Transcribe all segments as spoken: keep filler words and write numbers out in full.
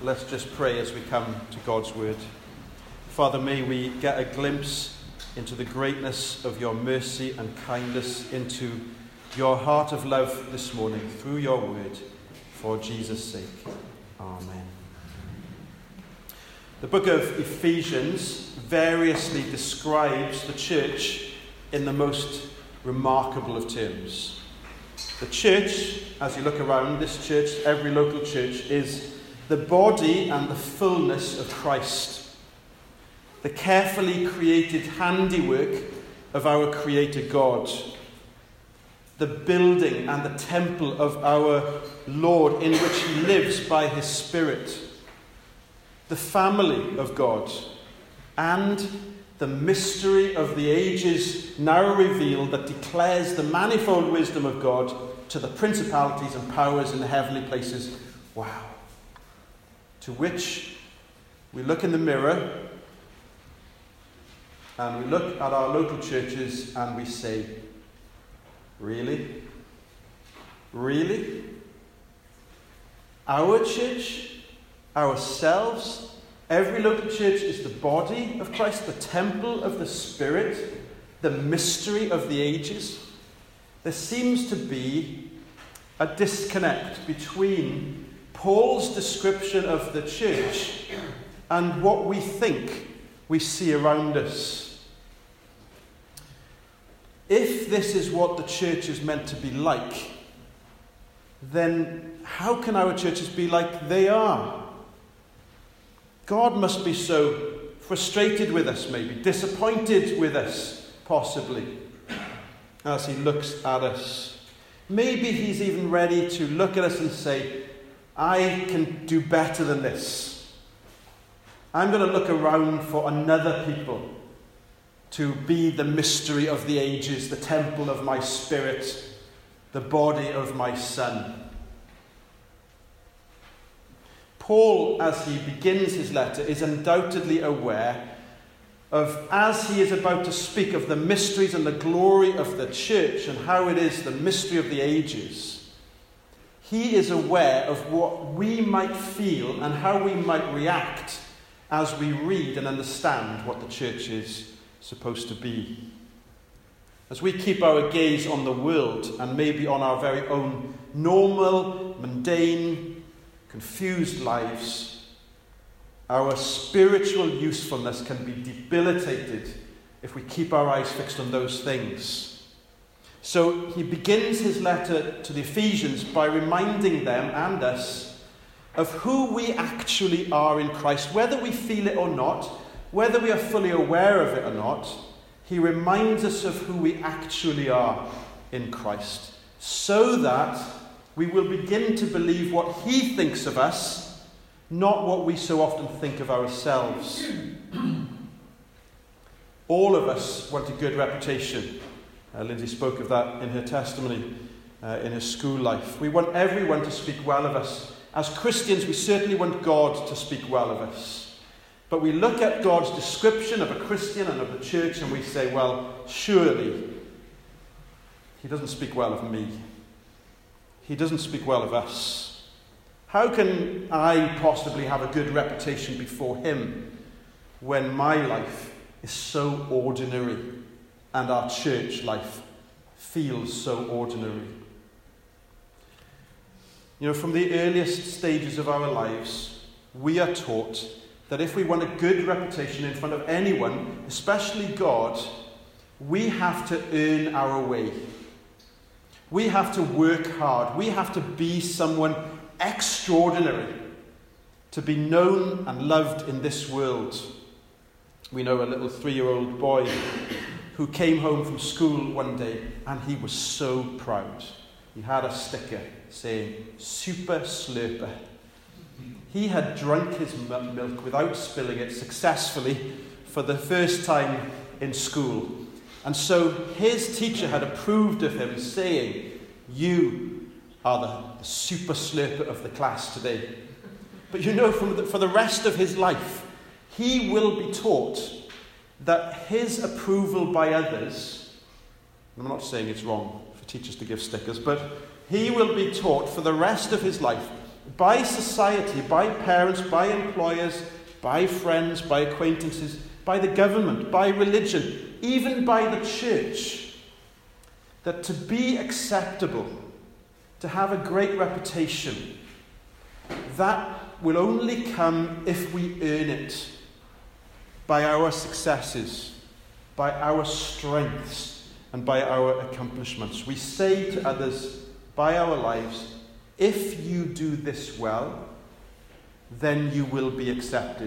Let's just pray as we come to God's word. Father, may we get a glimpse into the greatness of your mercy and kindness, into your heart of love this morning through your word, for Jesus' sake. Amen. The book of Ephesians variously describes the church in the most remarkable of terms. The church, as you look around, this church, every local church, is the body and the fullness of Christ. The carefully created handiwork of our Creator God. The building and the temple of our Lord, in which he lives by his Spirit. The family of God. And the mystery of the ages now revealed that declares the manifold wisdom of God to the principalities and powers in the heavenly places. Wow. To which we look in the mirror and we look at our local churches and we say, really? Really? Our church? Ourselves? Every local church is the body of Christ, the temple of the Spirit, the mystery of the ages. There seems to be a disconnect between Paul's description of the church and what we think we see around us. If this is what the church is meant to be like, then how can our churches be like they are? God must be so frustrated with us, maybe, disappointed with us, possibly, as he looks at us. Maybe he's even ready to look at us and say, I can do better than this. I'm going to look around for another people to be the mystery of the ages, the temple of my Spirit, the body of my Son. Paul, as he begins his letter, is undoubtedly aware of, as he is about to speak of the mysteries and the glory of the church and how it is the mystery of the ages, he is aware of what we might feel and how we might react as we read and understand what the church is supposed to be. As we keep our gaze on the world and maybe on our very own normal, mundane, confused lives, our spiritual usefulness can be debilitated if we keep our eyes fixed on those things. So he begins his letter to the Ephesians by reminding them and us of who we actually are in Christ. Whether we feel it or not, whether we are fully aware of it or not, he reminds us of who we actually are in Christ, so that we will begin to believe what he thinks of us, not what we so often think of ourselves. All of us want a good reputation. Uh, Lindsay spoke of that in her testimony uh, in her school life. We want everyone to speak well of us. As Christians, we certainly want God to speak well of us. But we look at God's description of a Christian and of the church and we say, well, surely he doesn't speak well of me. He doesn't speak well of us. How can I possibly have a good reputation before him when my life is so ordinary and our church life feels so ordinary? You know, from the earliest stages of our lives, we are taught that if we want a good reputation in front of anyone, especially God, we have to earn our way. We have to work hard. We have to be someone extraordinary to be known and loved in this world. We know a little three-year-old boy who came home from school one day and he was so proud. He had a sticker saying, Super Slurper. He had drunk his milk without spilling it successfully for the first time in school. And so his teacher had approved of him, saying, you are the, the super slurper of the class today. But you know, from the, for the rest of his life, he will be taught that his approval by others, I'm not saying it's wrong for teachers to give stickers, but he will be taught for the rest of his life by society, by parents, by employers, by friends, by acquaintances, by the government, by religion, even by the church, that to be acceptable, to have a great reputation, that will only come if we earn it by our successes, by our strengths, and by our accomplishments. We say to others by our lives, if you do this well, then you will be accepted.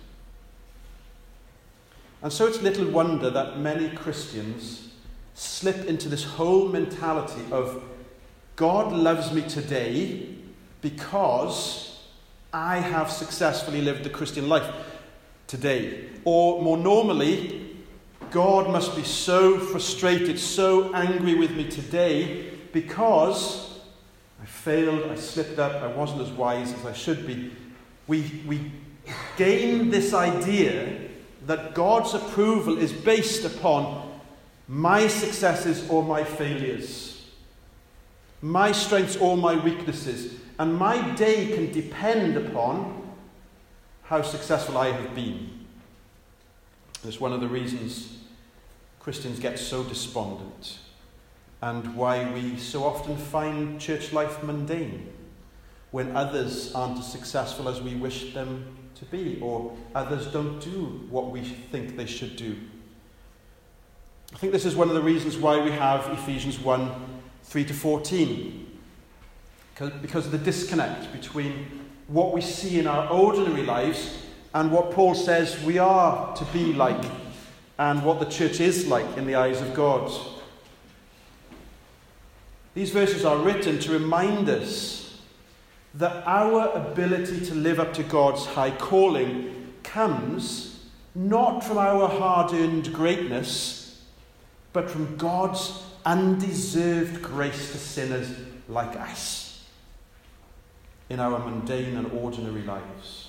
And so it's little wonder that many Christians slip into this whole mentality of God loves me today because I have successfully lived the Christian life today. Or more normally, God must be so frustrated, so angry with me today because I failed, I slipped up, I wasn't as wise as I should be. We, we gain this idea that God's approval is based upon my successes or my failures, my strengths or my weaknesses, and my day can depend upon how successful I have been. It's one of the reasons Christians get so despondent, and why we so often find church life mundane when others aren't as successful as we wish them to be, or others don't do what we think they should do. I think this is one of the reasons why we have Ephesians one, three to fourteen, because of the disconnect between what we see in our ordinary lives and what Paul says we are to be like, and what the church is like in the eyes of God. These verses are written to remind us that our ability to live up to God's high calling comes not from our hard-earned greatness, but from God's undeserved grace to sinners like us in our mundane and ordinary lives.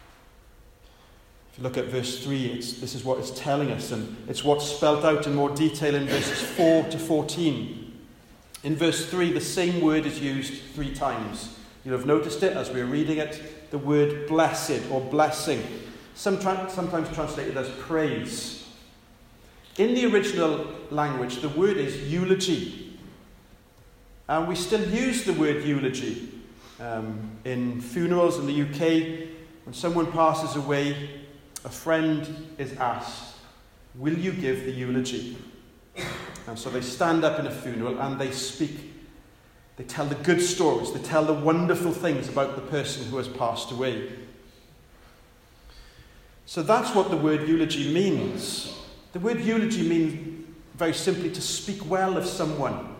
If you look at verse three, it's, this is what it's telling us, and it's what's spelt out in more detail in verses four to fourteen. In verse three, the same word is used three times. You'll have noticed it as we're reading it, the word blessed or blessing, sometimes, sometimes translated as praise. In the original language, the word is eulogy. And we still use the word eulogy um, in funerals in the U K. When someone passes away, a friend is asked, will you give the eulogy? And so they stand up in a funeral and they speak. They tell the good stories. They tell the wonderful things about the person who has passed away. So that's what the word eulogy means. The word eulogy means, very simply, to speak well of someone.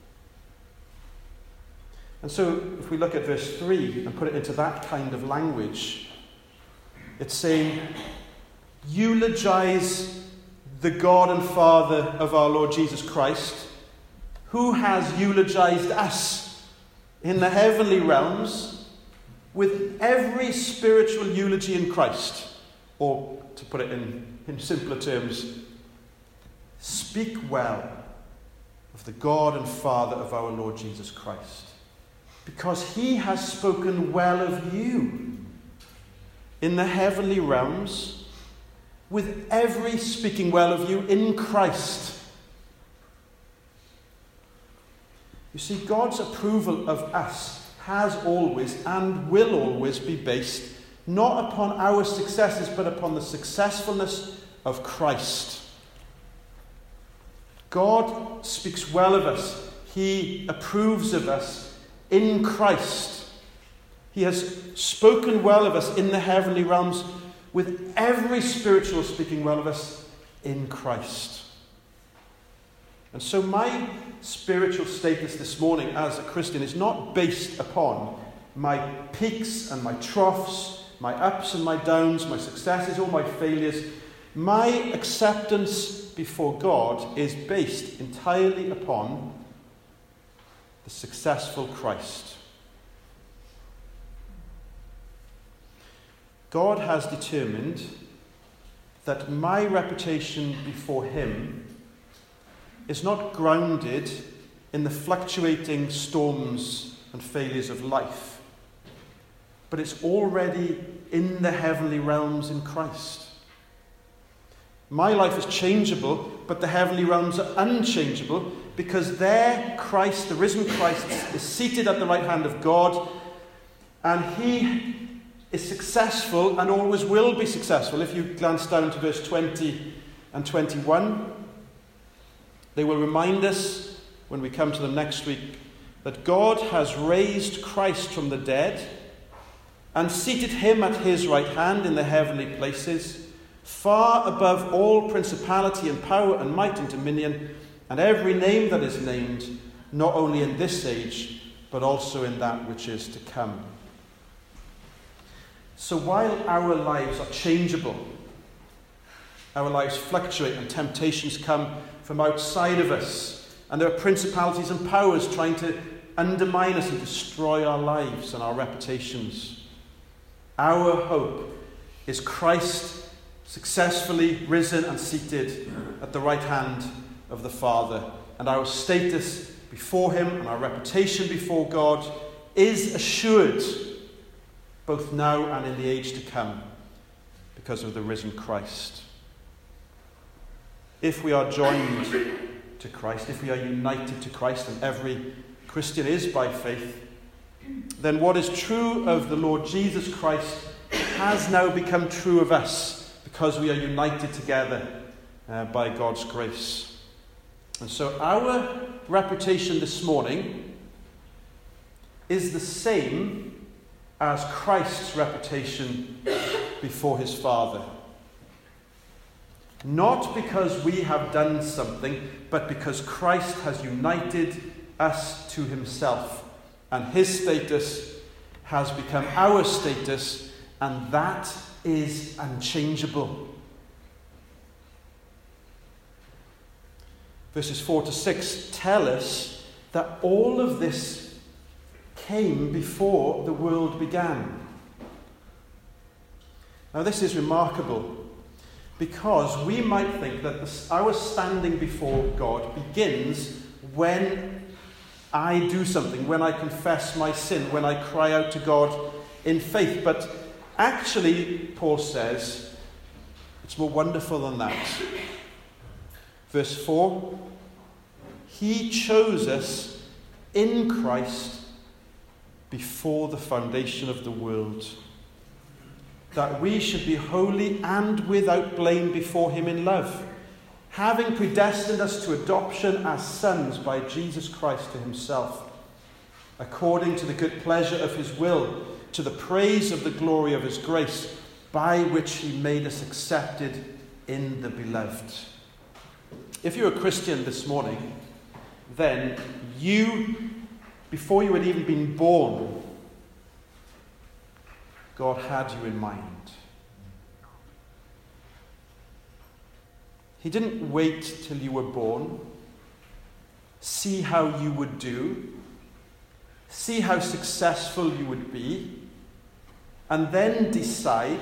And so if we look at verse three and put it into that kind of language, it's saying, eulogize the God and Father of our Lord Jesus Christ, who has eulogized us in the heavenly realms with every spiritual eulogy in Christ. Or, to put it in, in simpler terms, speak well of the God and Father of our Lord Jesus Christ, because he has spoken well of you in the heavenly realms, with every speaking well of you in Christ. You see, God's approval of us has always and will always be based not upon our successes, but upon the successfulness of Christ. God speaks well of us. He approves of us in Christ. He has spoken well of us in the heavenly realms, with every spiritual speaking well of us in Christ. And so my spiritual status this morning as a Christian is not based upon my peaks and my troughs, my ups and my downs, my successes or my failures. My acceptance before God is based entirely upon the successful Christ. God has determined that my reputation before him is not grounded in the fluctuating storms and failures of life, but it's already in the heavenly realms in Christ. My life is changeable, but the heavenly realms are unchangeable, because there Christ, the risen Christ, is seated at the right hand of God, and he is successful and always will be successful. If you glance down to verse twenty and twenty-one, they will remind us, when we come to them next week, that God has raised Christ from the dead and seated him at his right hand in the heavenly places, far above all principality and power and might and dominion, and every name that is named, not only in this age, but also in that which is to come. So while our lives are changeable, our lives fluctuate and temptations come from outside of us, and there are principalities and powers trying to undermine us and destroy our lives and our reputations, our hope is Christ successfully risen and seated at the right hand of the Father, and our status before him and our reputation before God is assured both now and in the age to come because of the risen Christ. If we are joined to Christ, if we are united to Christ, and every Christian is by faith, then what is true of the Lord Jesus Christ has now become true of us because we are united together uh, by God's grace. And so our reputation this morning is the same as Christ's reputation before his Father. Not because we have done something, but because Christ has united us to himself, and his status has become our status, and that is unchangeable. Verses four to six tell us that all of this came before the world began. Now this is remarkable, because we might think that this, our standing before God begins when I do something, when I confess my sin, when I cry out to God in faith. But actually, Paul says, it's more wonderful than that. Verse four, he chose us in Christ before the foundation of the world, that we should be holy and without blame before him in love, having predestined us to adoption as sons by Jesus Christ to himself, according to the good pleasure of his will, to the praise of the glory of his grace, by which he made us accepted in the beloved. If you're a Christian this morning, then you, before you had even been born, God had you in mind. He didn't wait till you were born, see how you would do, see how successful you would be, and then decide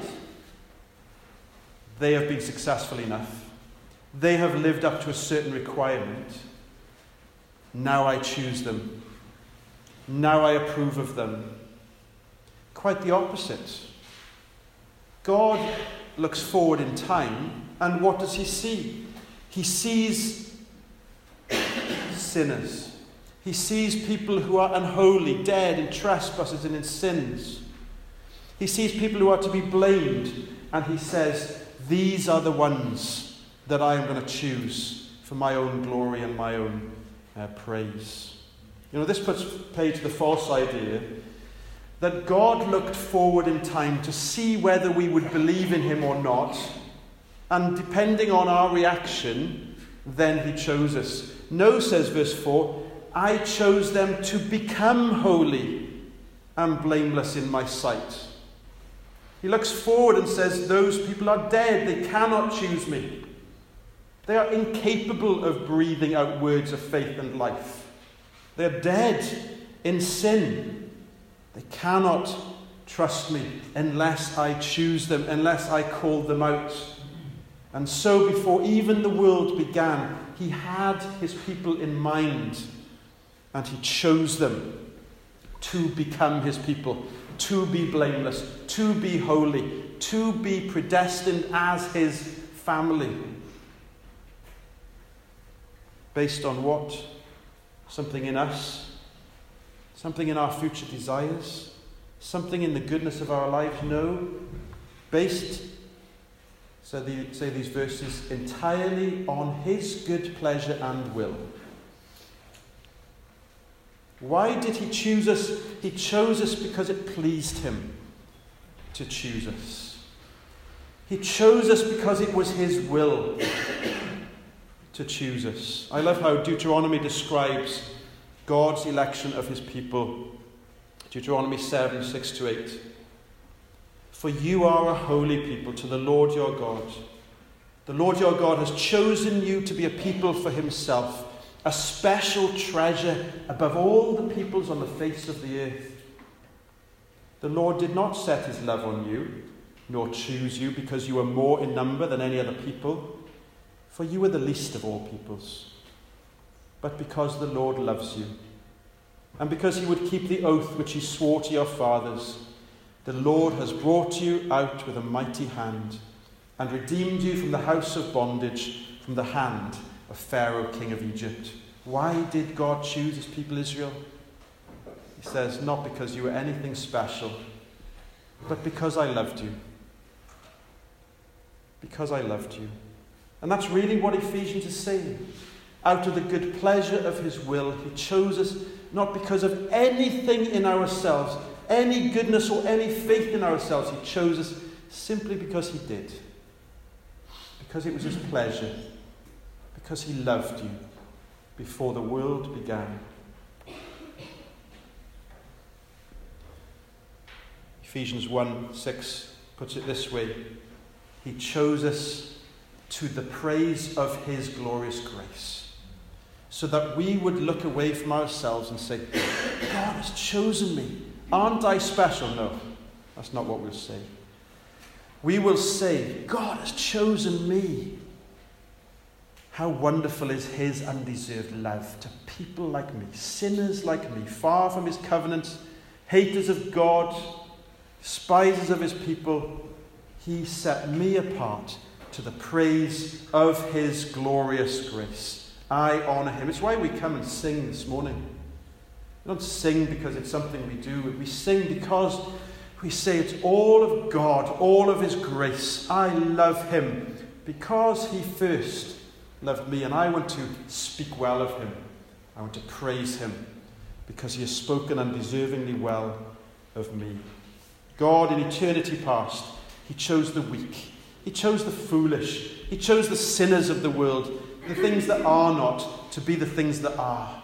they have been successful enough. They have lived up to a certain requirement. Now I choose them. Now I approve of them. Quite the opposite. God looks forward in time, and what does he see? He sees sinners. He sees people who are unholy, dead in trespasses and in sins. He sees people who are to be blamed, and he says, these are the ones that I am going to choose for my own glory and my own uh, praise. You know, this puts play to the false idea that God looked forward in time to see whether we would believe in him or not, and depending on our reaction, then he chose us. No, says verse four, I chose them to become holy and blameless in my sight. He looks forward and says, those people are dead. They cannot choose me. They are incapable of breathing out words of faith and life. They're dead in sin. They cannot trust me unless I choose them, unless I call them out. And so before even the world began, he had his people in mind, and he chose them to become his people, to be blameless, to be holy, to be predestined as his family. Based on what? Something in us, something in our future desires, something in the goodness of our lives? No. Based, so the, say these verses, entirely on his good pleasure and will. Why did he choose us? He chose us because it pleased him to choose us. He chose us because it was his will to choose us. I love how Deuteronomy describes God's election of his people. Deuteronomy seven, six to eight. For you are a holy people to the Lord your God. The Lord your God has chosen you to be a people for himself, a special treasure above all the peoples on the face of the earth. The Lord did not set his love on you, nor choose you because you were more in number than any other people, for you were the least of all peoples, but because the Lord loves you, and because he would keep the oath which he swore to your fathers. The Lord has brought you out with a mighty hand, and redeemed you from the house of bondage, from the hand of Pharaoh, king of Egypt. Why did God choose his people Israel? He says, not because you were anything special, but because I loved you. Because I loved you. And that's really what Ephesians is saying. Out of the good pleasure of his will, he chose us not because of anything in ourselves, any goodness or any faith in ourselves. He chose us simply because he did. Because it was his pleasure. Because he loved you before the world began. Ephesians one six puts it this way. He chose us to the praise of his glorious grace, so that we would look away from ourselves and say, God has chosen me. Aren't I special? No, that's not what we'll say. We will say, God has chosen me. How wonderful is his undeserved love to people like me, sinners like me, far from his covenant, haters of God, despisers of his people. He set me apart to the praise of his glorious grace. I honour him. It's why we come and sing this morning. We don't sing because it's something we do. We sing because we say it's all of God, all of his grace. I love him because he first loved me, and I want to speak well of him. I want to praise him because he has spoken undeservingly well of me. God, in eternity past, he chose the weak. He chose the foolish. He chose the sinners of the world, the things that are not, to be the things that are.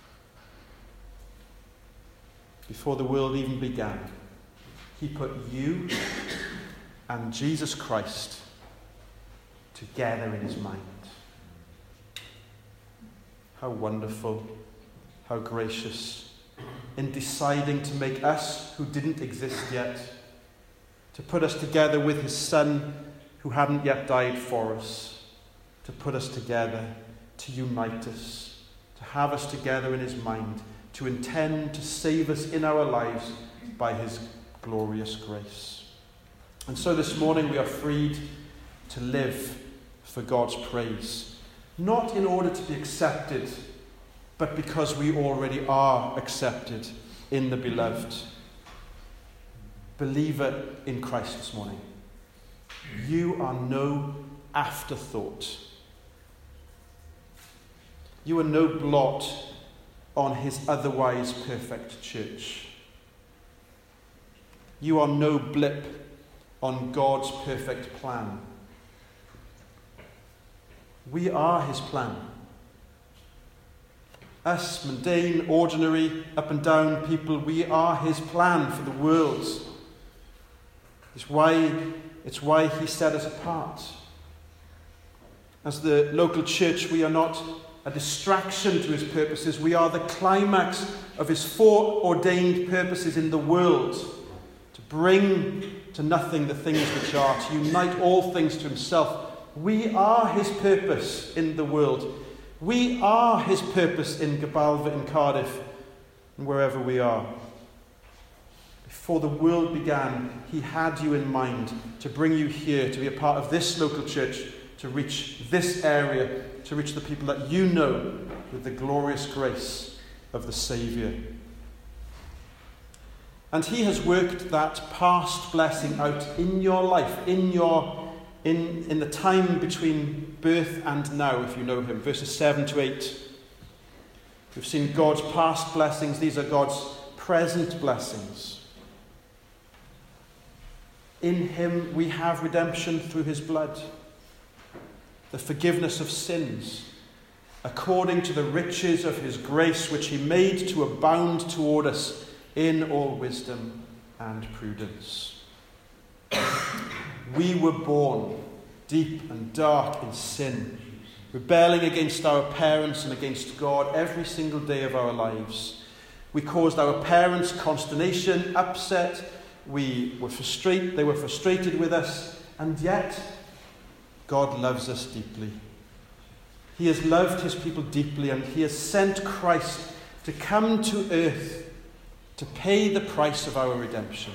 Before the world even began, he put you and Jesus Christ together in his mind. How wonderful, how gracious, in deciding to make us, who didn't exist yet, to put us together with his Son, who hadn't yet died for us, to put us together, to unite us, to have us together in his mind, to intend to save us in our lives by his glorious grace. And so this morning we are freed to live for God's praise, not in order to be accepted, but because we already are accepted in the beloved. Believer in Christ this morning, you are no afterthought. You are no blot on his otherwise perfect church. You are no blip on God's perfect plan. We are his plan. Us, mundane, ordinary, up and down people, we are his plan for the world. It's why, it's why he set us apart. As the local church, we are not a distraction to his purposes. We are the climax of his foreordained purposes in the world, to bring to nothing the things which are, to unite all things to himself. We are his purpose in the world. We are his purpose in Gabalva, in Cardiff, and wherever we are. Before the world began, he had you in mind to bring you here, to be a part of this local church, to reach this area, to reach the people that you know with the glorious grace of the Saviour. And he has worked that past blessing out in your life, in your in, in the time between birth and now, if you know him. Verses seven to eight. We've seen God's past blessings. These are God's present blessings. In him we have redemption through his blood, the forgiveness of sins, according to the riches of his grace, which he made to abound toward us in all wisdom and prudence. We were born deep and dark in sin, rebelling against our parents and against God every single day of our lives. We caused our parents consternation, upset. We were frustrated, they were frustrated with us, and yet God loves us deeply. He has loved his people deeply, and he has sent Christ to come to earth to pay the price of our redemption.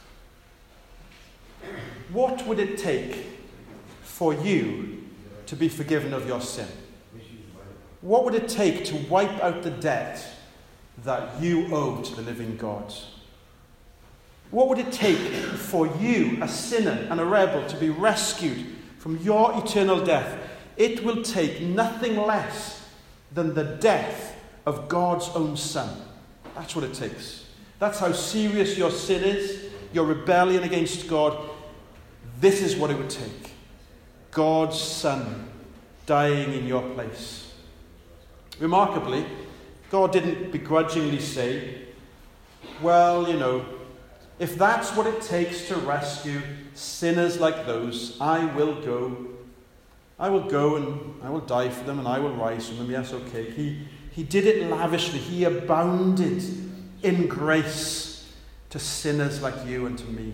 What would it take for you to be forgiven of your sin? What would it take to wipe out the debt that you owe to the living God? What would it take for you, a sinner and a rebel, to be rescued from your eternal death? It will take nothing less than the death of God's own Son. That's what it takes. That's how serious your sin is, your rebellion against God. This is what it would take. God's Son dying in your place. Remarkably, God didn't begrudgingly say, well, you know, if that's what it takes to rescue sinners like those, I will go. I will go and I will die for them and I will rise from them. Yes, okay. He, he did it lavishly. He abounded in grace to sinners like you and to me.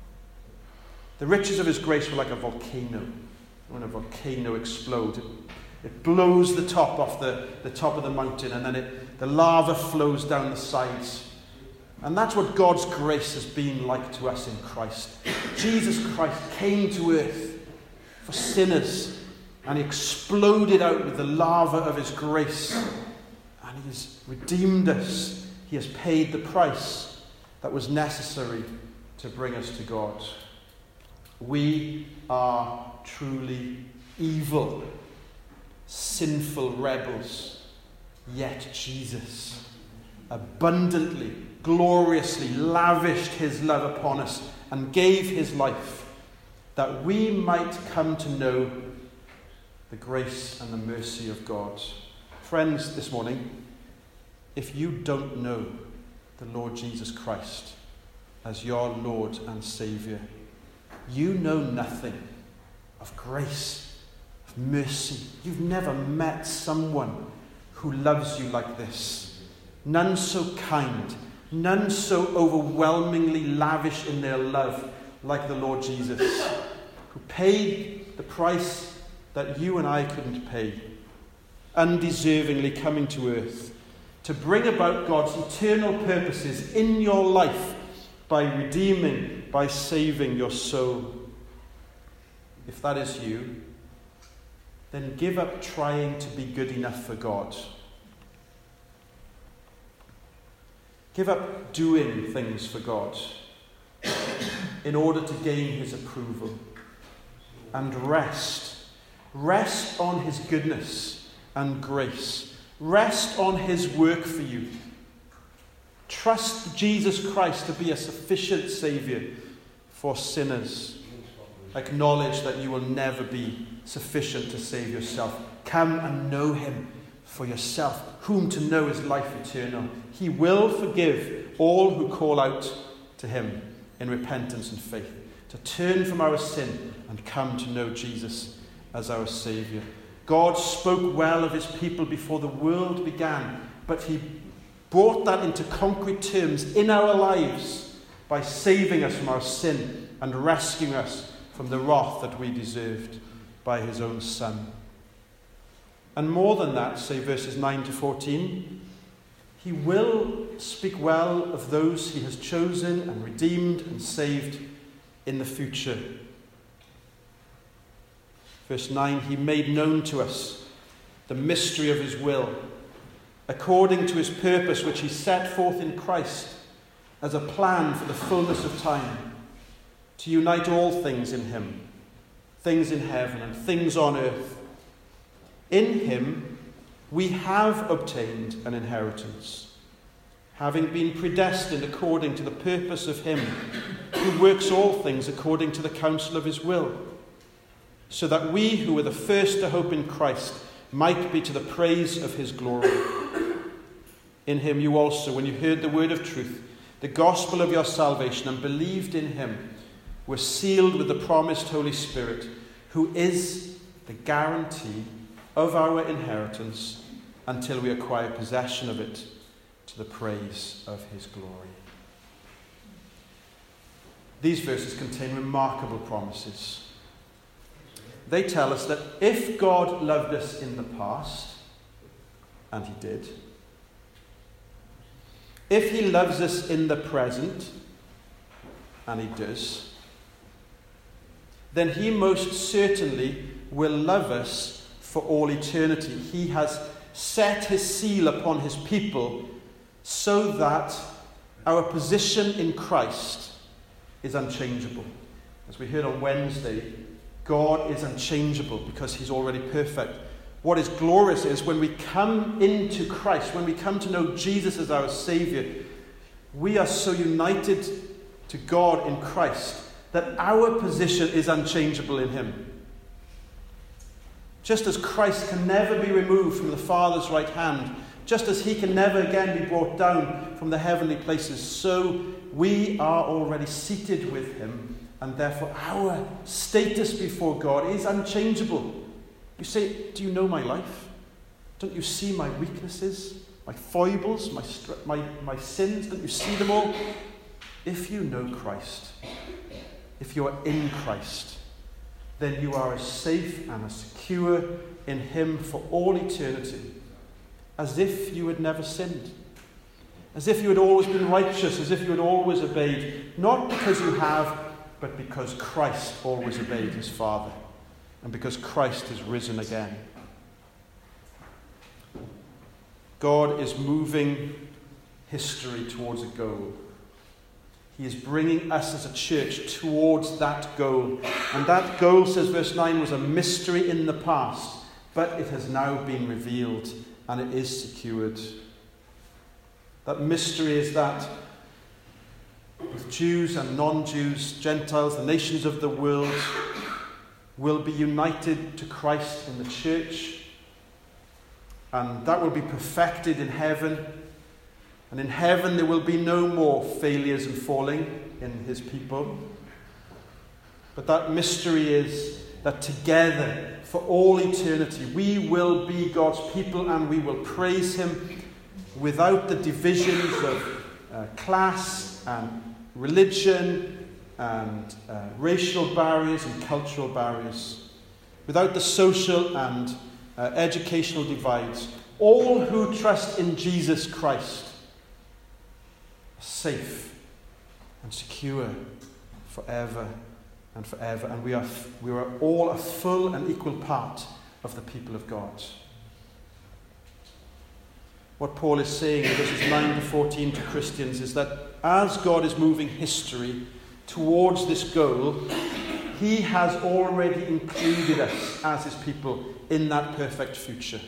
The riches of his grace were like a volcano. When a volcano explodes, it, it blows the top off the, the top of the mountain, and then it, the lava flows down the sides. And that's what God's grace has been like to us in Christ. Jesus Christ came to earth for sinners, and he exploded out with the lava of his grace. And he has redeemed us. He has paid the price that was necessary to bring us to God. We are truly evil, sinful rebels, yet Jesus abundantly, gloriously lavished his love upon us and gave his life that we might come to know the grace and the mercy of God. Friends, this morning, if you don't know the Lord Jesus Christ as your Lord and Saviour, you know nothing of grace, of mercy. You've never met someone who loves you like this. None so kind, none so overwhelmingly lavish in their love like the Lord Jesus, who paid the price that you and I couldn't pay, undeservingly coming to earth to bring about God's eternal purposes in your life by redeeming, by saving your soul. If that is you, then give up trying to be good enough for God. Give up doing things for God in order to gain his approval. And rest. Rest on his goodness and grace. Rest on his work for you. Trust Jesus Christ to be a sufficient Saviour for sinners. Acknowledge that you will never be sufficient to save yourself. Come and know him for yourself, whom to know is life eternal. He will forgive all who call out to him in repentance and faith, to turn from our sin and come to know Jesus as our Saviour. God spoke well of his people before the world began, but he brought that into concrete terms in our lives by saving us from our sin and rescuing us from the wrath that we deserved by his own Son. And more than that, say verses nine to fourteen, He will speak well of those he has chosen and redeemed and saved in the future. Verse nine, he made known to us the mystery of his will, according to his purpose which he set forth in Christ as a plan for the fullness of time, to unite all things in him, things in heaven and things on earth. In him we have obtained an inheritance, having been predestined according to the purpose of him who works all things according to the counsel of his will, so that we who were the first to hope in Christ might be to the praise of his glory. In him you also, when you heard the word of truth, the gospel of your salvation, and believed in him, were sealed with the promised Holy Spirit, who is the guarantee of our inheritance until we acquire possession of it, to the praise of his glory. These verses contain remarkable promises. They tell us that if God loved us in the past, and he did, if he loves us in the present, and he does, then he most certainly will love us for all eternity. He has set his seal upon his people so that our position in Christ is unchangeable. As we heard on Wednesday, God is unchangeable because he's already perfect. What is glorious is when we come into Christ, when we come to know Jesus as our Saviour, we are so united to God in Christ that our position is unchangeable in him. Just as Christ can never be removed from the Father's right hand, just as he can never again be brought down from the heavenly places, so we are already seated with him, and therefore our status before God is unchangeable. You say, do you know my life? Don't you see my weaknesses, my foibles, my, my, my sins? Don't you see them all? If you know Christ, if you are in Christ, then you are as safe and as secure in him for all eternity, as if you had never sinned, as if you had always been righteous, as if you had always obeyed, not because you have, but because Christ always obeyed his Father, and because Christ is risen again. God is moving history towards a goal. He is bringing us as a church towards that goal. And that goal, says verse nine, was a mystery in the past, but it has now been revealed and it is secured. That mystery is that with Jews and non-Jews, Gentiles, the nations of the world will be united to Christ in the church, and that will be perfected in heaven. And in heaven there will be no more failures and falling in his people. But that mystery is that together, for all eternity, we will be God's people and we will praise him without the divisions of uh, class and religion and uh, racial barriers and cultural barriers, without the social and uh, educational divides. All who trust in Jesus Christ safe and secure forever and forever, and we are we are all a full and equal part of the people of God. What Paul is saying in verses nine to fourteen to Christians is that as God is moving history towards this goal, he has already included us as his people in that perfect future.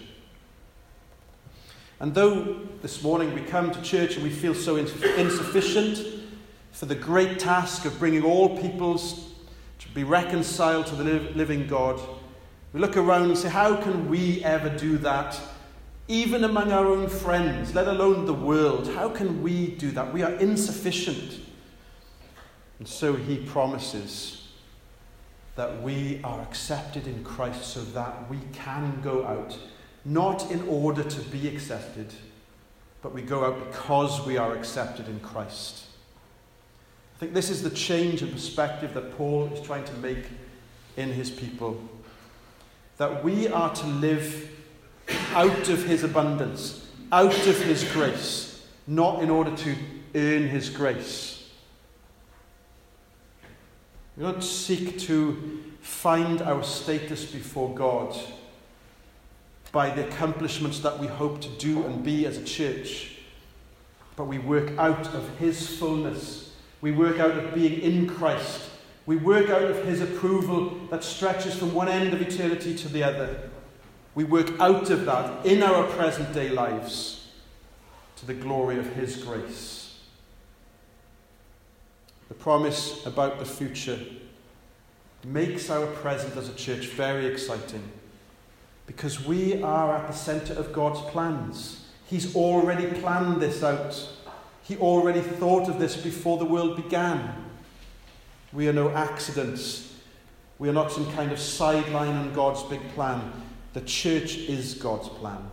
And though this morning we come to church and we feel so insufficient for the great task of bringing all peoples to be reconciled to the living God, we look around and say, how can we ever do that? Even among our own friends, let alone the world, how can we do that? We are insufficient. And so he promises that we are accepted in Christ so that we can go out, not in order to be accepted, but we go out because we are accepted in Christ. I think this is the change in perspective that Paul is trying to make in his people. That we are to live out of his abundance, out of his grace, not in order to earn his grace. We don't seek to find our status before God by the accomplishments that we hope to do and be as a church, but we work out of his fullness. We work out of being in Christ. We work out of his approval that stretches from one end of eternity to the other. We work out of that in our present day lives to the glory of his grace. The promise about the future makes our present as a church very exciting, because we are at the centre of God's plans. He's already planned this out. He already thought of this before the world began. We are no accidents. We are not some kind of sideline on God's big plan. The church is God's plan.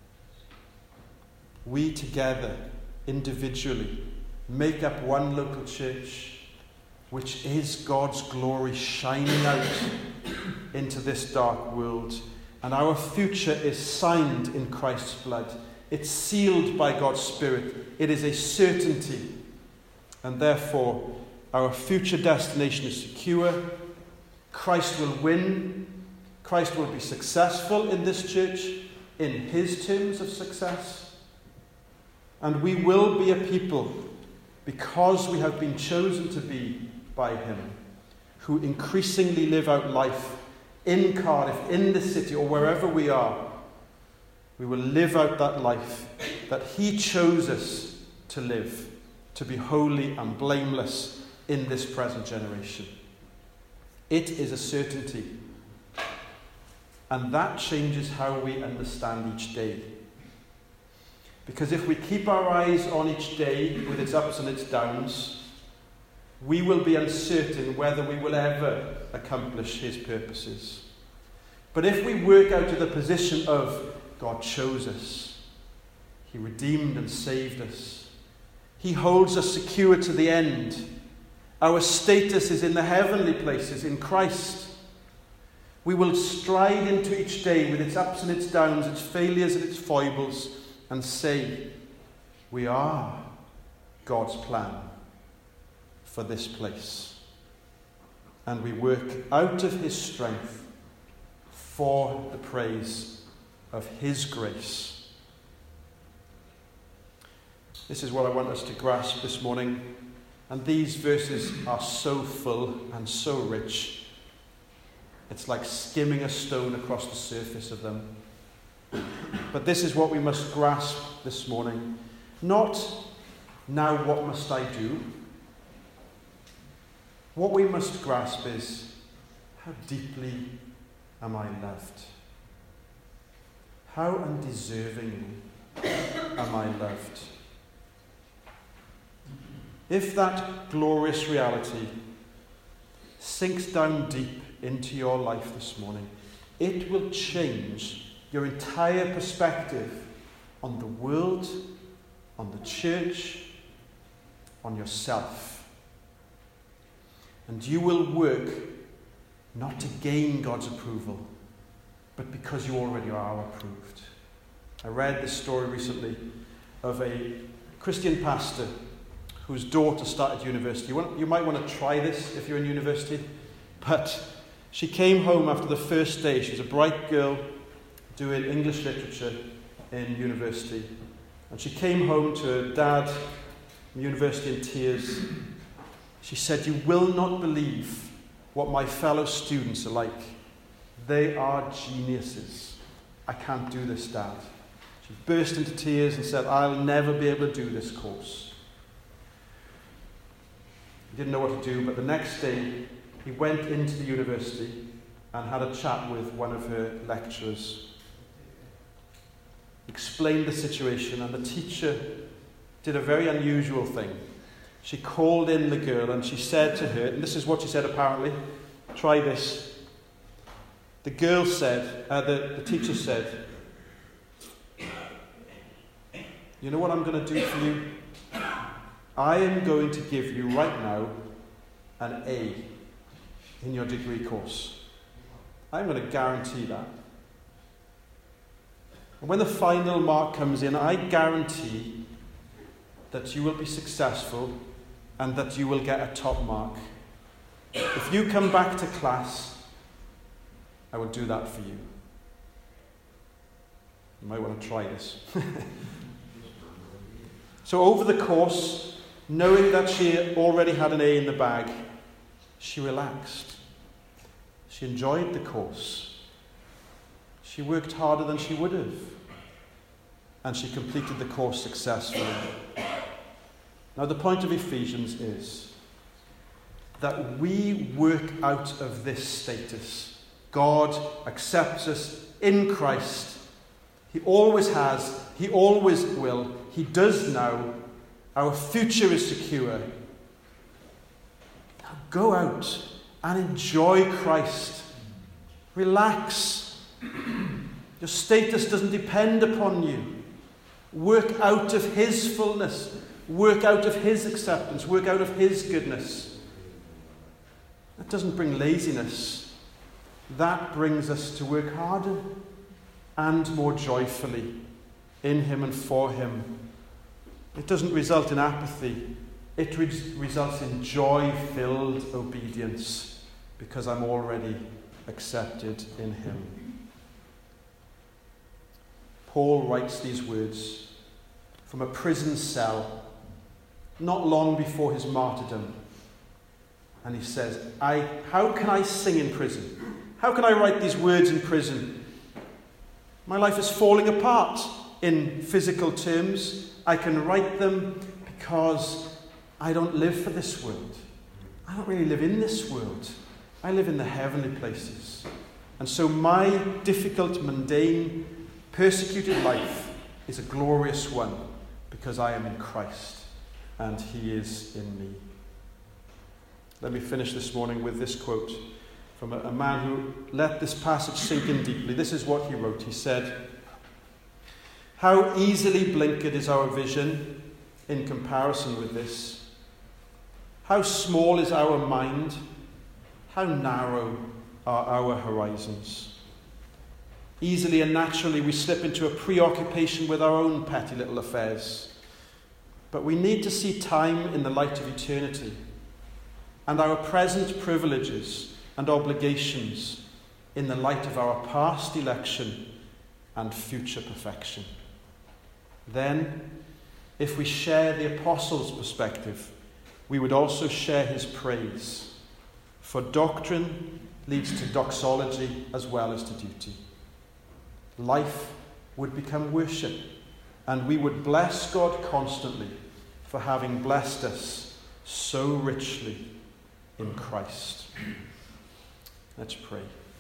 We together, individually, make up one local church, which is God's glory shining out into this dark world. And our future is signed in Christ's blood. It's sealed by God's Spirit. It is a certainty. And therefore, our future destination is secure. Christ will win. Christ will be successful in this church in his terms of success. And we will be a people, because we have been chosen to be by him, who increasingly live out life in Cardiff, in the city, or wherever we are. We will live out that life that he chose us to live, to be holy and blameless in this present generation. It is a certainty. And that changes how we understand each day. Because if we keep our eyes on each day with its ups and its downs, we will be uncertain whether we will ever accomplish his purposes. But if we work out of the position of God chose us, he redeemed and saved us, he holds us secure to the end, our status is in the heavenly places in Christ, we will stride into each day with its ups and its downs, its failures and its foibles, and say, we are God's plan for this place. And we work out of his strength for the praise of his grace. This is what I want us to grasp this morning. And these verses are so full and so rich. It's like skimming a stone across the surface of them. But this is what we must grasp this morning. Not, now what must I do? What we must grasp is, how deeply am I loved? How undeservingly am I loved? If that glorious reality sinks down deep into your life this morning, it will change your entire perspective on the world, on the church, on yourself. And you will work not to gain God's approval, but because you already are approved. I read this story recently of a Christian pastor whose daughter started university. You, want, you might want to try this if you're in university. But she came home after the first day. She was a bright girl doing English literature in university. And she came home to her dad from university in tears. She said, "You will not believe what my fellow students are like. They are geniuses. I can't do this, Dad." She burst into tears and said, "I'll never be able to do this course." He didn't know what to do, but the next day he went into the university and had a chat with one of her lecturers. Explained the situation, and the teacher did a very unusual thing. She called in the girl and she said to her, and this is what she said apparently, try this. The girl said, uh, the, the teacher said, "You know what I'm going to do for you? I am going to give you right now an A in your degree course. I'm going to guarantee that." And when the final mark comes in, I guarantee that you will be successful and that you will get a top mark. If you come back to class, I will do that for you. You might want to try this. So over the course, knowing that she already had an A in the bag, she relaxed. She enjoyed the course. She worked harder than she would have. And she completed the course successfully. Now the point of Ephesians is that we work out of this status. God accepts us in Christ. He always has. He always will. He does now. Our future is secure. Now go out and enjoy Christ. Relax. Your status doesn't depend upon you. Work out of his fullness. Work out of his acceptance. Work out of his goodness. That doesn't bring laziness. That brings us to work harder and more joyfully in him and for him. It doesn't result in apathy. It re- results in joy-filled obedience because I'm already accepted in him. Paul writes these words from a prison cell not long before his martyrdom. And he says, I, how can I sing in prison? How can I write these words in prison? My life is falling apart in physical terms. I can write them because I don't live for this world. I don't really live in this world. I live in the heavenly places. And so my difficult, mundane, persecuted life is a glorious one because I am in Christ and he is in me. Let me finish this morning with this quote from a, a man who let this passage sink in deeply. This is what he wrote. He said, "How easily blinkered is our vision in comparison with this. How small is our mind. How narrow are our horizons. Easily and naturally we slip into a preoccupation with our own petty little affairs. But we need to see time in the light of eternity and our present privileges and obligations in the light of our past election and future perfection. Then, if we share the apostles' perspective, we would also share his praise. For doctrine leads to doxology as well as to duty. Life would become worship, and we would bless God constantly for having blessed us so richly in Christ." Let's pray.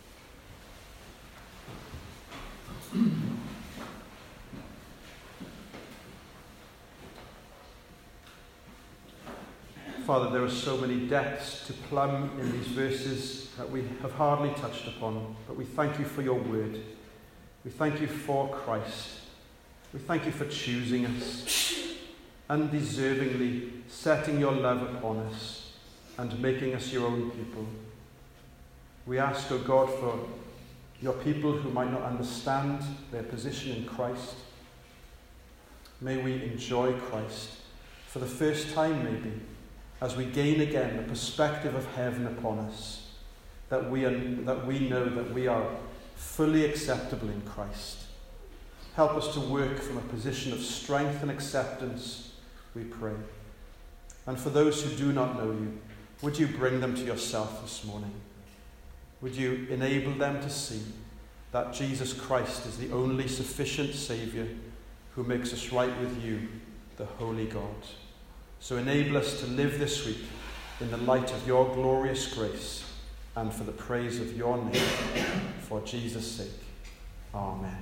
Father, there are so many depths to plumb in these verses that we have hardly touched upon, but we thank you for your word. We thank you for Christ. We thank you for choosing us, undeservingly setting your love upon us and making us your own people. We ask, O God, for your people who might not understand their position in Christ. May we enjoy Christ for the first time, maybe, as we gain again the perspective of heaven upon us, that we, are, that we know that we are fully acceptable in Christ. Help us to work from a position of strength and acceptance, we pray. And for those who do not know you, would you bring them to yourself this morning? Would you enable them to see that Jesus Christ is the only sufficient Saviour who makes us right with you, the Holy God? So enable us to live this week in the light of your glorious grace and for the praise of your name, for Jesus' sake. Amen.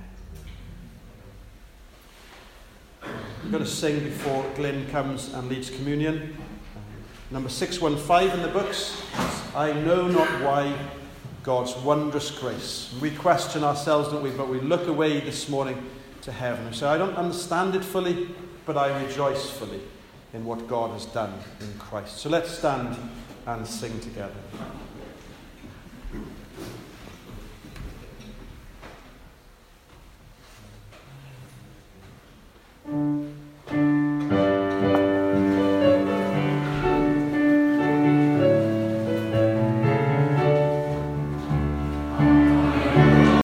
We're going to sing before Glyn comes and leads communion. Number six one five in the books is I Know Not Why, God's Wondrous Grace. We question ourselves, don't we? But we look away this morning to heaven and say, I don't understand it fully, but I rejoice fully in what God has done in Christ. So let's stand and sing together.